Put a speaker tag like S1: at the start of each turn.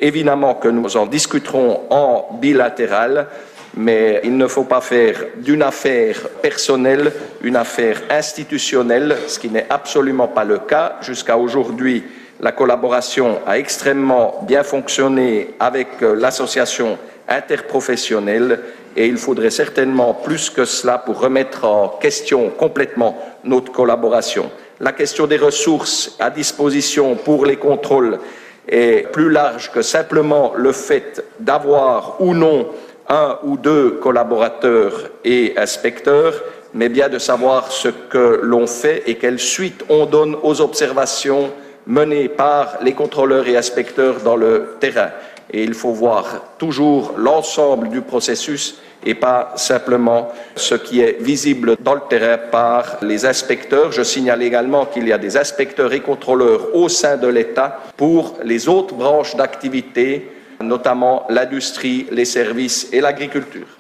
S1: Évidemment que nous en discuterons en bilatéral, mais il ne faut pas faire d'une affaire personnelle une affaire institutionnelle, ce qui n'est absolument pas le cas. Jusqu'à aujourd'hui, la collaboration a extrêmement bien fonctionné avec l'association interprofessionnelle et il faudrait certainement plus que cela pour remettre en question complètement notre collaboration. La question des ressources à disposition pour les contrôles est plus large que simplement le fait d'avoir ou non un ou deux collaborateurs et inspecteurs, mais bien de savoir ce que l'on fait et quelle suite on donne aux observations menées par les contrôleurs et inspecteurs dans le terrain. Et il faut voir toujours l'ensemble du processus et pas simplement ce qui est visible dans le terrain par les inspecteurs. Je signale également qu'il y a des inspecteurs et contrôleurs au sein de l'État pour les autres branches d'activité, notamment l'industrie, les services et l'agriculture.